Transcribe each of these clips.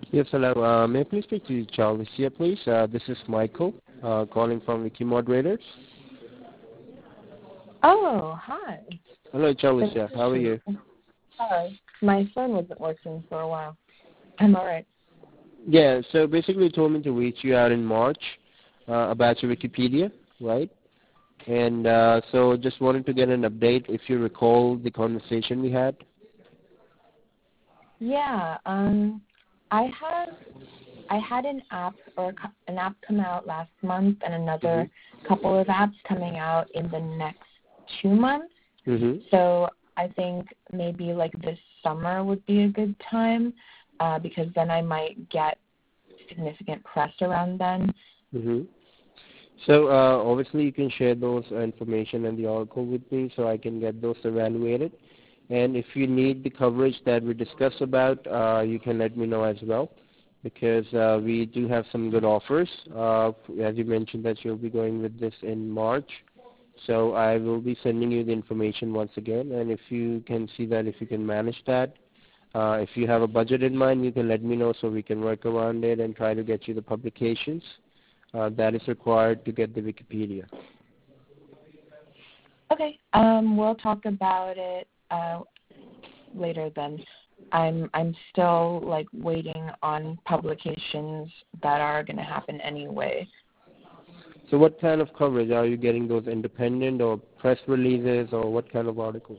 Yes, hello. May I please speak to Charles here, please? This is Michael, calling from Wiki Moderators. Oh, hi. Hello, Charles. How are you? Hi. My phone wasn't working for a while. I'm all right. Yeah, so basically you told me to reach you out in March about your Wikipedia, right? And so just wanted to get an update if you recall the conversation we had. Yeah, I had an app come out last month and another couple of apps coming out in the next 2 months. So I think maybe like this summer would be a good time because then I might get significant press around then. So obviously you can share those information and the article with me so I can get those evaluated. And if you need the coverage that we discussed about, you can let me know as well, because we do have some good offers. As you mentioned that you'll be going with this in March. So I will be sending you the information once again, and if you can see that, if you can manage that, if you have a budget in mind, you can let me know so we can work around it and try to get you the publications that is required to get the Wikipedia. Okay, we'll talk about it later then. I'm still like waiting on publications that are going to happen anyway. So what kind of coverage? Are you getting those independent or press releases, or what kind of articles?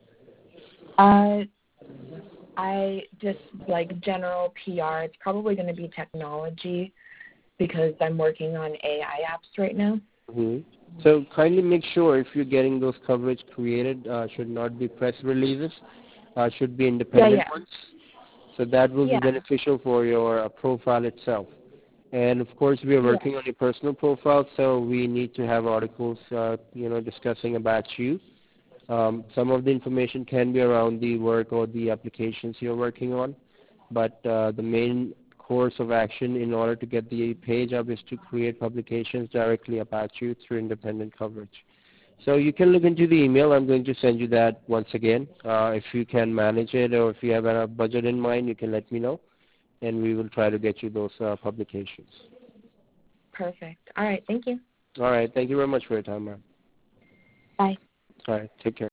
I just like general PR. It's probably going to be technology because I'm working on AI apps right now. So kindly make sure if you're getting those coverage created, should not be press releases, should be independent ones. So that will be beneficial for your profile itself. And of course, we are working on your personal profile, so we need to have articles, discussing about you. Some of the information can be around the work or the applications you're working on, but the main course of action in order to get the page up is to create publications directly about you through independent coverage. So you can look into the email. I'm going to send you that once again. If you can manage it or if you have a budget in mind, you can let me know, and we will try to get you those publications. Perfect. All right. Thank you. All right. Thank you very much for your time, ma'am. Bye. All right. Take care.